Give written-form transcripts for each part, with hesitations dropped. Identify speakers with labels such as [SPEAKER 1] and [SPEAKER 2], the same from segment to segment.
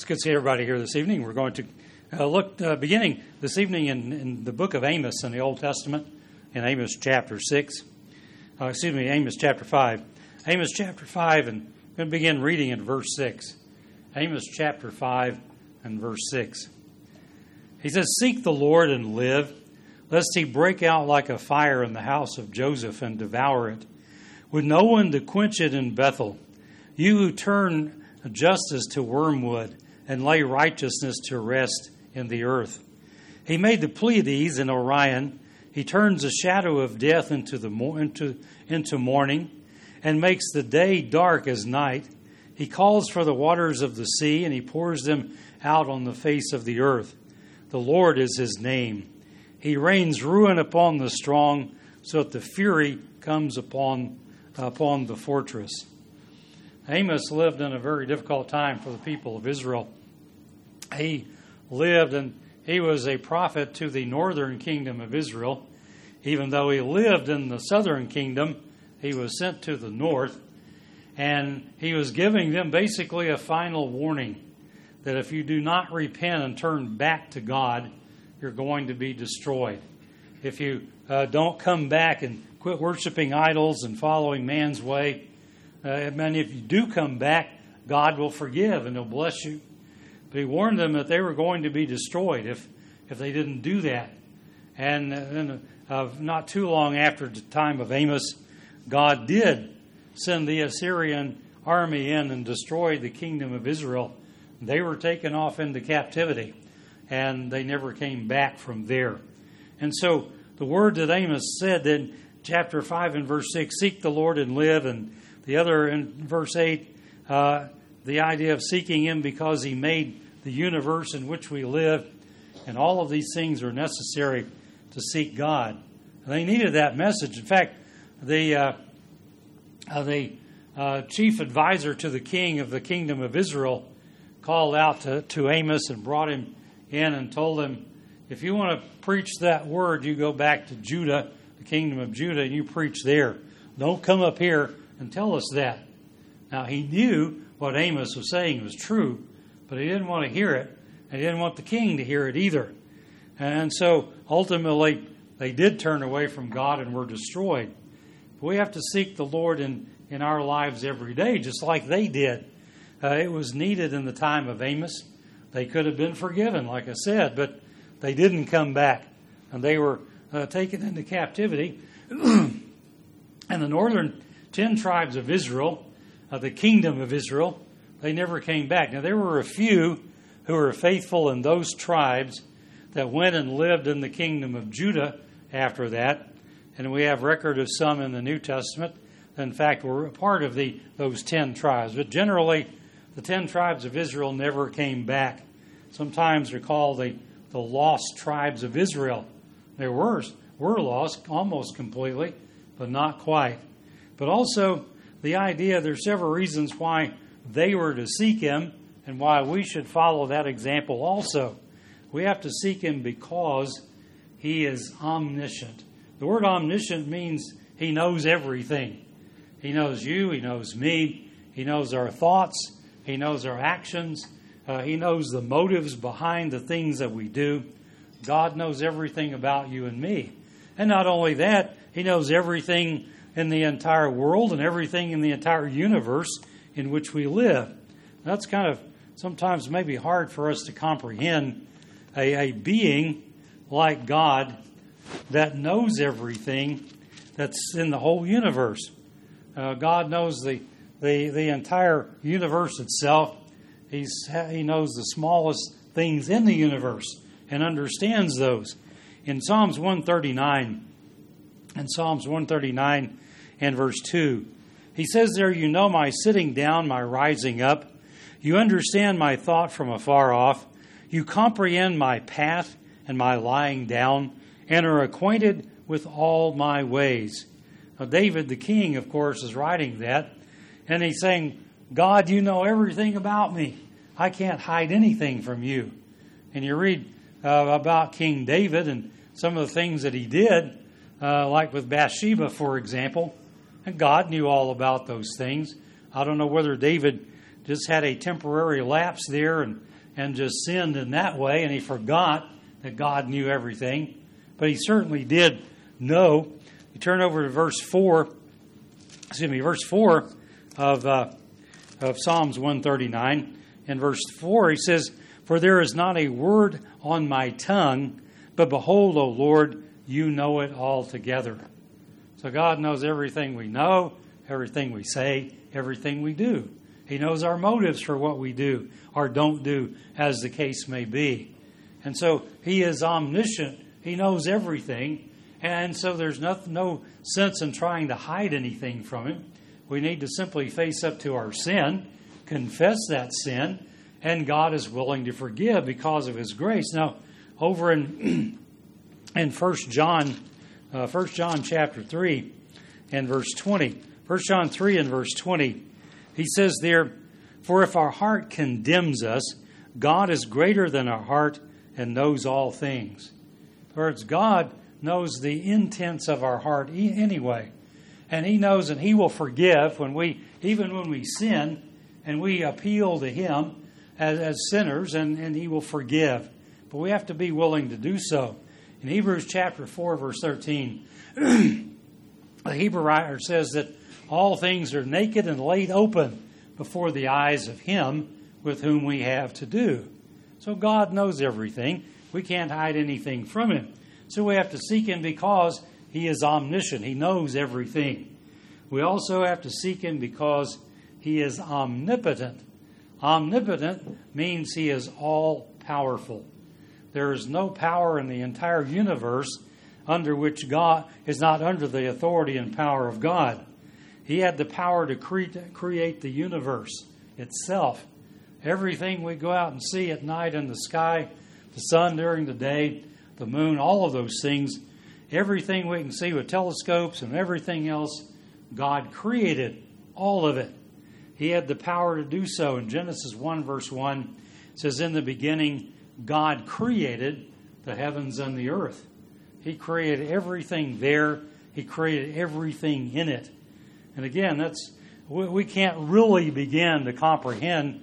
[SPEAKER 1] good to see everybody here this evening. We're going to look beginning this evening in the book of Amos in the Old Testament, in Amos chapter 6. Amos chapter 5. Amos chapter 5, and I'm going to begin reading in verse 6. Amos chapter 5 and verse 6. He says, "Seek the Lord and live, lest he break out like a fire in the house of Joseph and devour it, with no one to quench it in Bethel. You who turn justice to wormwood and lay righteousness to rest in the earth. He made the Pleiades and Orion. He turns the shadow of death into morning and makes the day dark as night. He calls for the waters of the sea, and he pours them out on the face of the earth. The Lord is his name. He rains ruin upon the strong, so that the fury comes upon the fortress." Amos lived in a very difficult time for the people of Israel. He lived and he was a prophet to the northern kingdom of Israel. Even though he lived in the southern kingdom, he was sent to the north, and he was giving them basically a final warning that if you do not repent and turn back to God, you're going to be destroyed. If you don't come back and quit worshiping idols and following man's way, and if you do come back, God will forgive and he'll bless you. But he warned them that they were going to be destroyed if they didn't do that. And not too long after the time of Amos, God did send the Assyrian army in and destroy the kingdom of Israel. They were taken off into captivity, and they never came back from there. And so the word that Amos said in chapter 5 and verse 6, "Seek the Lord and live," and the other in verse 8, the idea of seeking him because he made the universe in which we live. And all of these things are necessary to seek God. And they needed that message. In fact, the chief advisor to the king of the kingdom of Israel called out to Amos and brought him in and told him, if you want to preach that word, you go back to Judah, the kingdom of Judah, and you preach there. Don't come up here and tell us that. Now, he knew what Amos was saying was true, but he didn't want to hear it, and he didn't want the king to hear it either. And so, ultimately, they did turn away from God and were destroyed. But we have to seek the Lord in our lives every day, just like they did. It was needed in the time of Amos. They could have been forgiven, like I said, but they didn't come back, and they were taken into captivity. And the northern 10 tribes of Israel, the kingdom of Israel, they never came back. Now, there were a few who were faithful in those tribes that went and lived in the kingdom of Judah after that. And we have record of some in the New Testament that, in fact, were a part of those 10 tribes. But generally, the 10 tribes of Israel never came back. Sometimes they're called the lost tribes of Israel. They were lost almost completely, but not quite. But also, the idea, there's several reasons why they were to seek him and why we should follow that example also. We have to seek him because he is omniscient. The word omniscient means he knows everything. He knows you, he knows me, he knows our thoughts, he knows our actions, he knows the motives behind the things that we do. God knows everything about you and me. And not only that, he knows everything in the entire world and everything in the entire universe in which we live. That's kind of sometimes maybe hard for us to comprehend, a being like God that knows everything that's in the whole universe. God knows the entire universe itself. He knows the smallest things in the universe and understands those. In Psalms 139 and verse 2, he says there, "You know my sitting down, my rising up. You understand my thought from afar off. You comprehend my path and my lying down, and are acquainted with all my ways." Now, David, the king, of course, is writing that, and he's saying, God, you know everything about me. I can't hide anything from you. And you read about King David and some of the things that he did, like with Bathsheba, for example. And God knew all about those things. I don't know whether David just had a temporary lapse there and and just sinned in that way, and he forgot that God knew everything. But he certainly did know. You turn over to verse 4 of Psalms 139. In verse 4, he says, "For there is not a word on my tongue, but behold, O Lord, you know it altogether." So God knows everything we know, everything we say, everything we do. He knows our motives for what we do or don't do, as the case may be. And so he is omniscient. He knows everything. And so there's no sense in trying to hide anything from him. We need to simply face up to our sin, confess that sin, and God is willing to forgive because of his grace. Now, over in 1 John chapter 3 and verse 20. 1 John 3 and verse 20. He says there, "For if our heart condemns us, God is greater than our heart and knows all things." In other words, God knows the intents of our heart anyway. And he knows, and he will forgive even when we sin and we appeal to him as sinners, and he will forgive. But we have to be willing to do so. In Hebrews chapter 4, verse 13, the Hebrew writer says that all things are naked and laid open before the eyes of him with whom we have to do. So God knows everything. We can't hide anything from him. So we have to seek him because he is omniscient. He knows everything. We also have to seek him because he is omnipotent. Omnipotent means he is all-powerful. There is no power in the entire universe under which God is not under the authority and power of God. He had the power to create the universe itself. Everything we go out and see at night in the sky, the sun during the day, the moon, all of those things, everything we can see with telescopes and everything else, God created all of it. He had the power to do so. In Genesis 1, verse 1, it says, "In the beginning, God created the heavens and the earth." He created everything there. He created everything in it. And again, we can't really begin to comprehend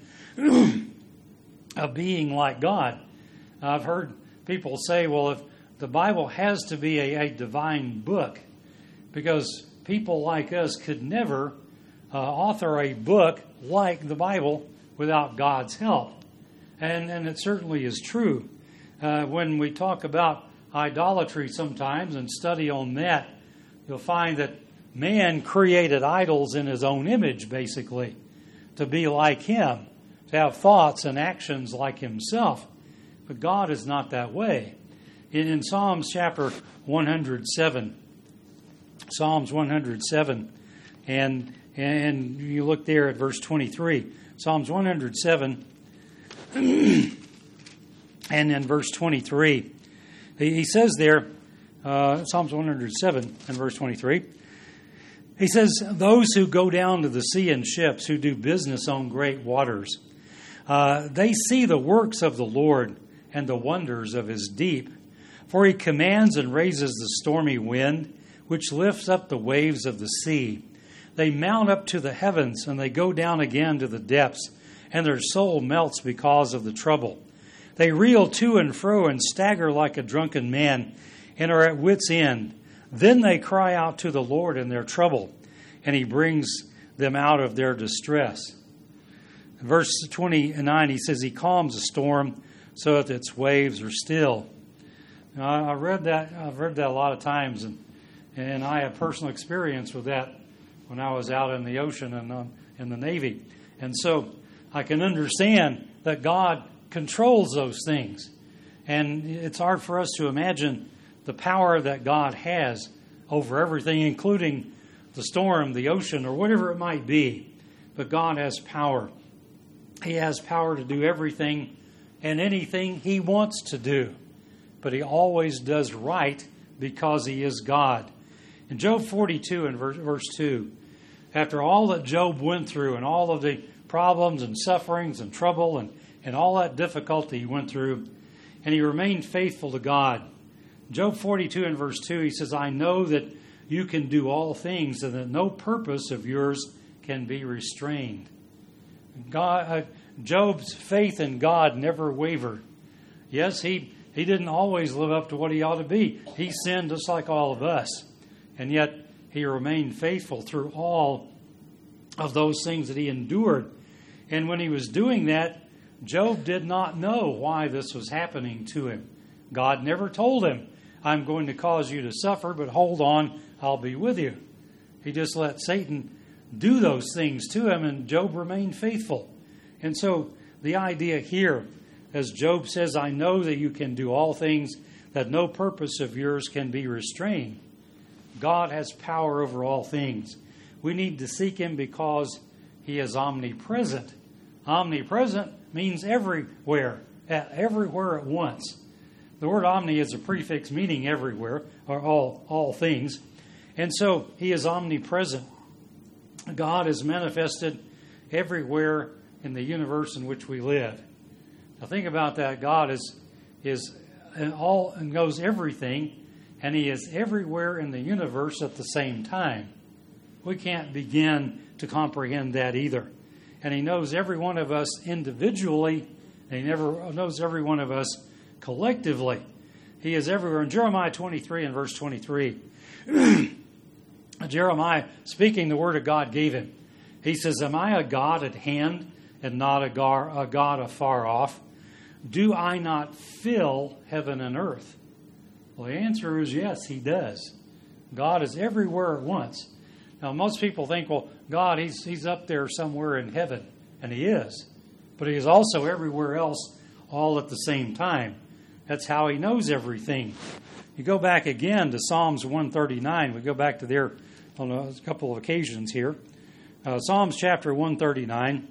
[SPEAKER 1] a being like God. I've heard people say, well, if the Bible has to be a divine book, because people like us could never author a book like the Bible without God's help. And it certainly is true. When we talk about idolatry sometimes and study on that, you'll find that man created idols in his own image, basically, to be like him, to have thoughts and actions like himself. But God is not that way. In Psalms chapter 107, Psalms 107, and you look there at verse 23. Psalms 107, and in verse 23, he says there, Psalms 107 and verse 23, he says, "Those who go down to the sea in ships, who do business on great waters, they see the works of the Lord and the wonders of his deep. For he commands and raises the stormy wind, which lifts up the waves of the sea. They mount up to the heavens, and they go down again to the depths, and their soul melts because of the trouble. They reel to and fro and stagger like a drunken man, and are at wit's end. Then they cry out to the Lord in their trouble, and he brings them out of their distress." In verse 29, he says, "He calms a storm so that its waves are still." Now, I've read that a lot of times, and I have personal experience with that when I was out in the ocean and in the Navy. And so I can understand that God controls those things. And it's hard for us to imagine the power that God has over everything, including the storm, the ocean, or whatever it might be. But God has power. He has power to do everything and anything he wants to do. But he always does right because he is God. In Job 42 and verse 2, after all that Job went through and all of the problems and sufferings and trouble and all that difficulty he went through, and he remained faithful to God. Job 42 and verse 2, he says, "I know that you can do all things and that no purpose of yours can be restrained." Job's faith in God never wavered. Yes, he didn't always live up to what he ought to be. He sinned just like all of us. And yet he remained faithful through all of those things that he endured. And when he was doing that, Job did not know why this was happening to him. God never told him, I'm going to cause you to suffer, but hold on, I'll be with you. He just let Satan do those things to him, and Job remained faithful. And so the idea here, as Job says, I know that you can do all things, that no purpose of yours can be restrained. God has power over all things. We need to seek him because he is omnipresent. Omnipresent means everywhere, everywhere at once. The word omni is a prefix meaning everywhere, or all things. And so he is omnipresent. God is manifested everywhere in the universe in which we live. Now think about that. God is all and knows everything, and he is everywhere in the universe at the same time. We can't begin to comprehend that either. And he knows every one of us individually, and he never knows every one of us collectively. He is everywhere. In Jeremiah 23 and verse 23, Jeremiah, speaking the word of God, gave him. He says, am I a God at hand and not a God afar off? Do I not fill heaven and earth? Well, the answer is yes, he does. God is everywhere at once. Now, most people think, well, God, he's up there somewhere in heaven, and he is. But he is also everywhere else all at the same time. That's how he knows everything. You go back again to Psalms 139. We go back to there on a couple of occasions here. Psalms chapter 139,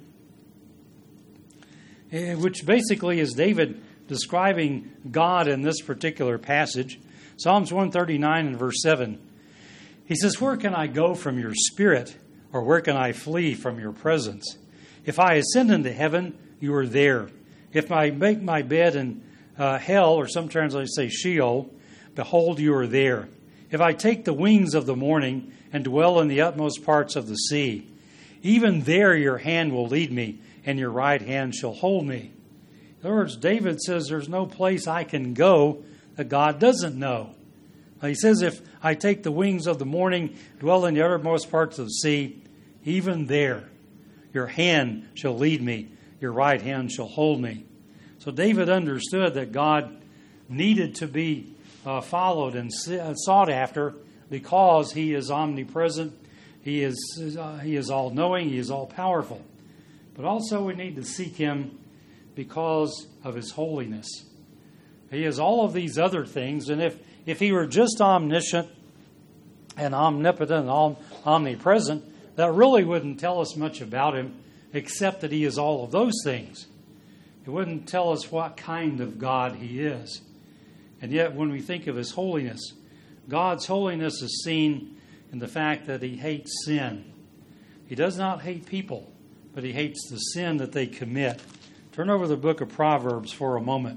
[SPEAKER 1] which basically is David describing God in this particular passage. Psalms 139 and verse 7. He says, where can I go from your spirit, or where can I flee from your presence? If I ascend into heaven, you are there. If I make my bed in hell, or some translations say Sheol, behold, you are there. If I take the wings of the morning and dwell in the utmost parts of the sea, even there your hand will lead me, and your right hand shall hold me. In other words, David says there's no place I can go that God doesn't know. He says, if I take the wings of the morning, dwell in the uttermost parts of the sea, even there your hand shall lead me, your right hand shall hold me. So David understood that God needed to be followed and sought after because he is omnipresent, he is all-knowing, he is all-powerful. But also we need to seek him because of his holiness. He is all of these other things, and if he were just omniscient and omnipotent and omnipresent, that really wouldn't tell us much about him, except that he is all of those things. It wouldn't tell us what kind of God he is. And yet, when we think of his holiness, God's holiness is seen in the fact that he hates sin. He does not hate people, but he hates the sin that they commit. Turn over the book of Proverbs for a moment.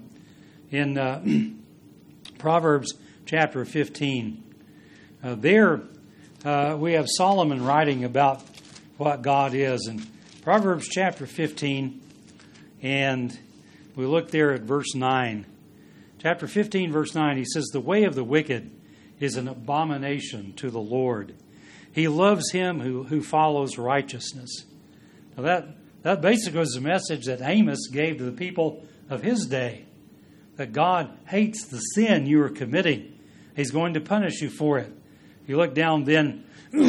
[SPEAKER 1] In Proverbs chapter 15, there we have Solomon writing about what God is. In Proverbs chapter 15, and we look there at verse 9. Chapter 15, verse 9, he says, the way of the wicked is an abomination to the Lord. He loves him who follows righteousness. Now that basically was the message that Amos gave to the people of his day, that God hates the sin you are committing. He's going to punish you for it. You look down then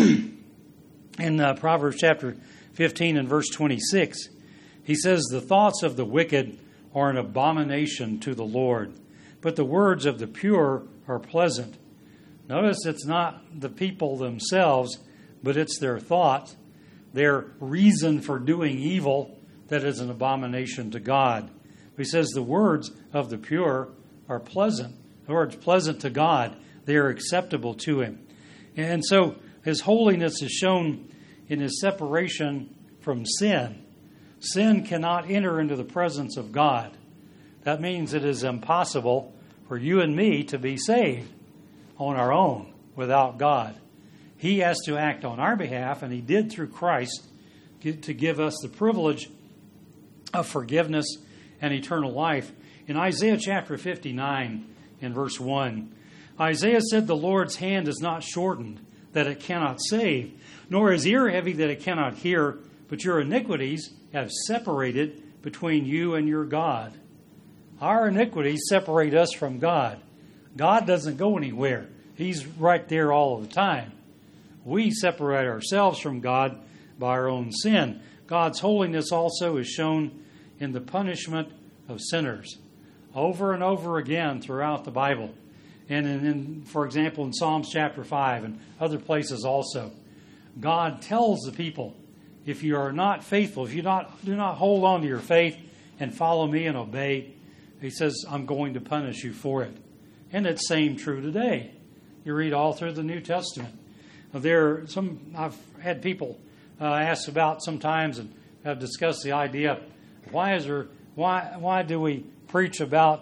[SPEAKER 1] in Proverbs chapter 15 and verse 26. He says, the thoughts of the wicked are an abomination to the Lord, but the words of the pure are pleasant. Notice it's not the people themselves, but it's their thought, their reason for doing evil that is an abomination to God. He says the words of the pure are pleasant. The words pleasant to God. They are acceptable to him. And so his holiness is shown in his separation from sin. Sin cannot enter into the presence of God. That means it is impossible for you and me to be saved on our own without God. He has to act on our behalf, and he did through Christ to give us the privilege of forgiveness and eternal life. In Isaiah chapter 59, in verse 1, Isaiah said, "The Lord's hand is not shortened, that it cannot save, nor his ear heavy, that it cannot hear, but your iniquities have separated between you and your God." Our iniquities separate us from God. God doesn't go anywhere. He's right there all of the time. We separate ourselves from God by our own sin. God's holiness also is shown in the punishment of sinners. Over and over again throughout the Bible. And for example, in Psalms chapter 5 and other places also, God tells the people, if you are not faithful, if you do not hold on to your faith and follow me and obey, He says, I'm going to punish you for it. And it's same true today. You read all through the New Testament. I've had people ask about sometimes and have discussed the idea, why do we preach about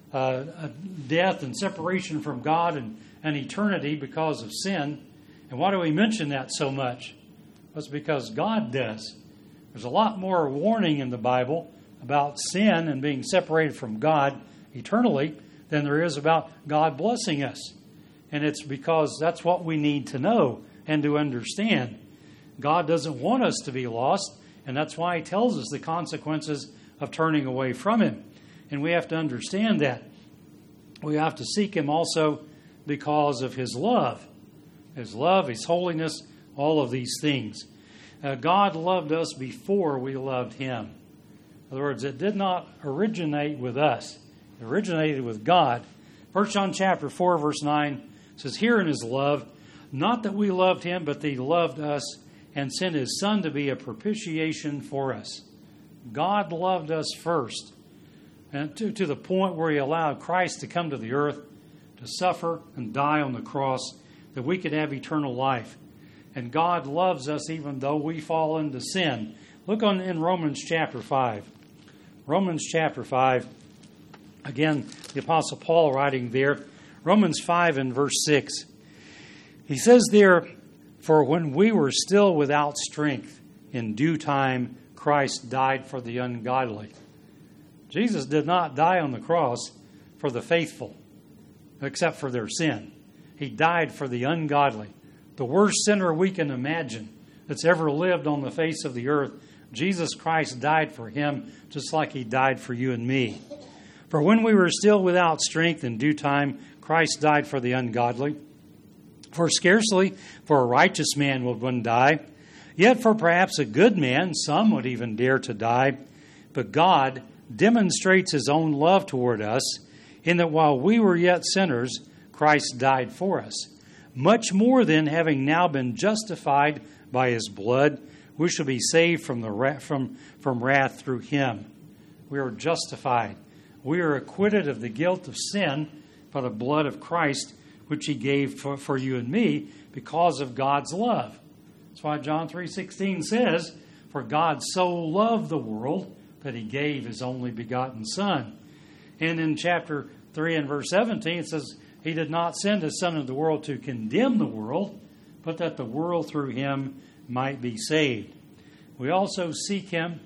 [SPEAKER 1] death and separation from God and eternity because of sin? And why do we mention that so much? It's because God does. There's a lot more warning in the Bible about sin and being separated from God eternally than there is about God blessing us. And it's because that's what we need to know and to understand. God doesn't want us to be lost, and that's why He tells us the consequences of turning away from Him. And we have to understand that. We have to seek Him also because of His love. His love, His holiness, all of these things. God loved us before we loved Him. In other words, it did not originate with us. It originated with God. 1 John chapter 4, verse 9 says, "Herein is love, not that we loved Him, but that He loved us and sent His Son to be a propitiation for us." God loved us first, and to the point where He allowed Christ to come to the earth to suffer and die on the cross that we could have eternal life. And God loves us even though we fall into sin. Look in Romans chapter 5. Romans chapter 5. Again, the Apostle Paul writing there. Romans 5 and verse 6. He says there, "For when we were still without strength, in due time Christ died for the ungodly." Jesus did not die on the cross for the faithful, except for their sin. He died for the ungodly. The worst sinner we can imagine that's ever lived on the face of the earth, Jesus Christ died for him just like He died for you and me. "For when we were still without strength, in due time Christ died for the ungodly. For scarcely for a righteous man would one die, yet for perhaps a good man some would even dare to die. But God demonstrates His own love toward us, in that while we were yet sinners, Christ died for us. Much more then, having now been justified by His blood, we shall be saved from wrath through Him." We are justified. We are acquitted of the guilt of sin by the blood of Christ, which He gave for you and me because of God's love. That's why John 3:16 says, "For God so loved the world that He gave His only begotten Son." And in chapter 3 and verse 17 it says, "He did not send His Son into the world to condemn the world, but that the world through Him might be saved." We also seek Him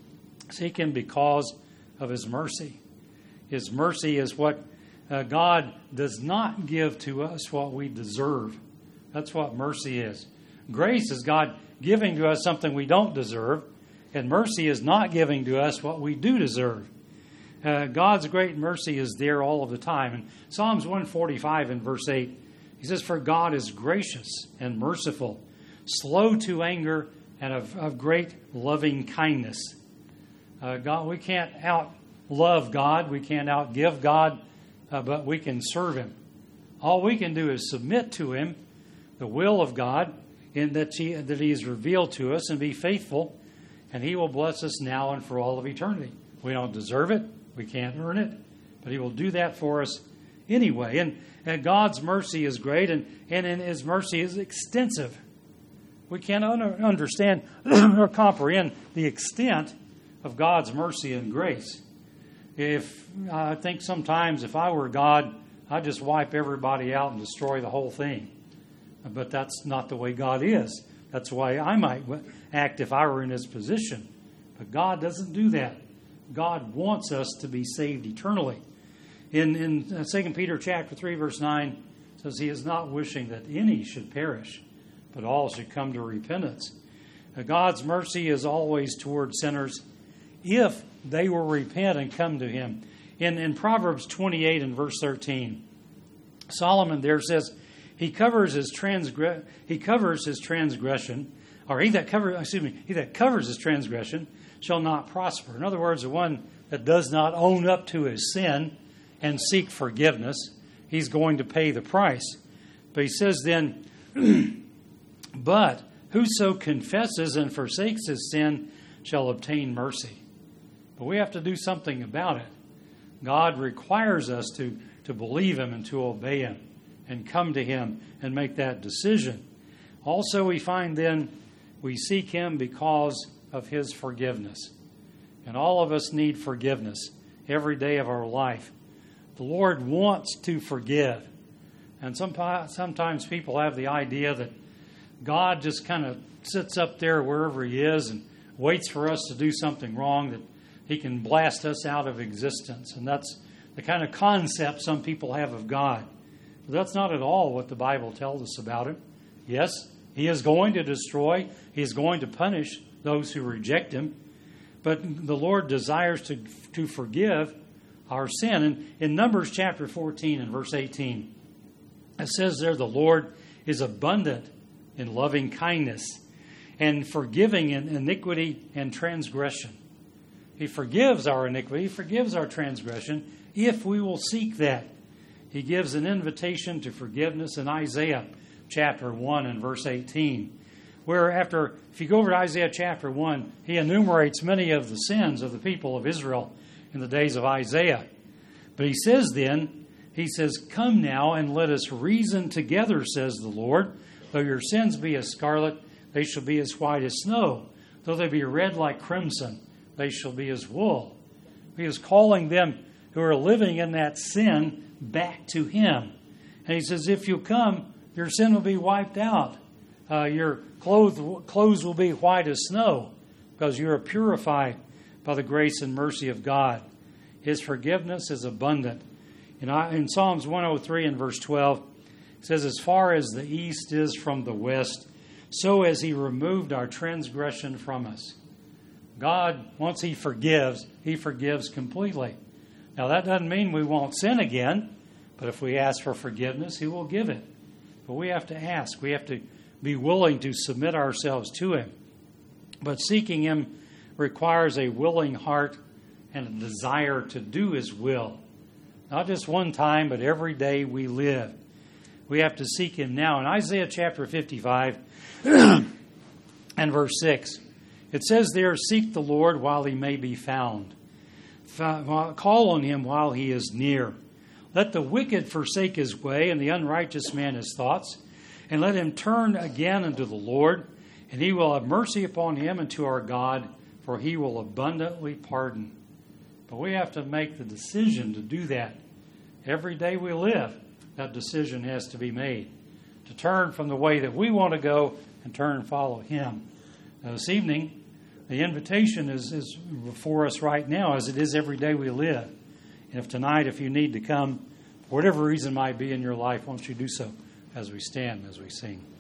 [SPEAKER 1] because of His mercy. His mercy is what God does not give to us what we deserve. That's what mercy is. Grace is God giving to us something we don't deserve, and mercy is not giving to us what we do deserve. God's great mercy is there all of the time. In Psalms 145 and verse 8, He says, "For God is gracious and merciful, slow to anger, and of great loving kindness." God, we can't out-love God. We can't out-give God, but we can serve Him. All we can do is submit to Him, the will of God, in that He has revealed to us, and be faithful, and He will bless us now and for all of eternity. We don't deserve it. We can't earn it, but He will do that for us anyway. And God's mercy is great, and in His mercy is extensive. We can't understand or comprehend the extent of God's mercy and grace. I think sometimes if I were God, I'd just wipe everybody out and destroy the whole thing. But that's not the way God is. That's the way I might act if I were in His position. But God doesn't do that. God wants us to be saved eternally. In 2 Peter chapter 3, verse 9, it says, He is not wishing that any should perish, but all should come to repentance. God's mercy is always toward sinners if they will repent and come to Him. In Proverbs 28 and verse 13, Solomon there says, he that covers his transgression shall not prosper. In other words, the one that does not own up to his sin and seek forgiveness, he's going to pay the price. But he says then, but whoso confesses and forsakes his sin shall obtain mercy. But we have to do something about it. God requires us to believe Him and to obey Him and come to Him and make that decision. Also, we find then we seek Him because of His forgiveness. And all of us need forgiveness every day of our life. The Lord wants to forgive. And sometimes people have the idea that God just kind of sits up there wherever He is and waits for us to do something wrong that He can blast us out of existence. And that's the kind of concept some people have of God. But that's not at all what the Bible tells us about Him. Yes, He is going to destroy. He is going to punish those who reject Him. But the Lord desires to forgive our sin. And in Numbers chapter 14 and verse 18, it says there, the Lord is abundant in loving kindness and forgiving in iniquity and transgression. He forgives our iniquity, He forgives our transgression, if we will seek that. He gives an invitation to forgiveness in Isaiah chapter 1 and verse 18, where if you go over to Isaiah chapter 1, he enumerates many of the sins of the people of Israel in the days of Isaiah. But he says, come now and let us reason together, says the Lord. Though your sins be as scarlet, they shall be as white as snow. Though they be red like crimson, they shall be as wool. He is calling them who are living in that sin back to Him. And He says, if you come, your sin will be wiped out. Your clothes will be white as snow because you are purified by the grace and mercy of God. His forgiveness is abundant. In Psalms 103 and verse 12, it says, as far as the east is from the west, so has He removed our transgression from us. God, once He forgives completely. Now, that doesn't mean we won't sin again, but if we ask for forgiveness, He will give it. But we have to ask. We have to be willing to submit ourselves to Him. But seeking Him requires a willing heart and a desire to do His will. Not just one time, but every day we live. We have to seek Him now. In Isaiah chapter 55 and verse 6, it says there, seek the Lord while He may be found. Call on Him while He is near. Let the wicked forsake his way and the unrighteous man his thoughts. And let him turn again unto the Lord, and He will have mercy upon him and to our God, for He will abundantly pardon. But we have to make the decision to do that. Every day we live, that decision has to be made. To turn from the way that we want to go and turn and follow Him. Now, this evening, the invitation is before us right now, as it is every day we live. And if you need to come, for whatever reason might be in your life, won't you do so as we stand, as we sing.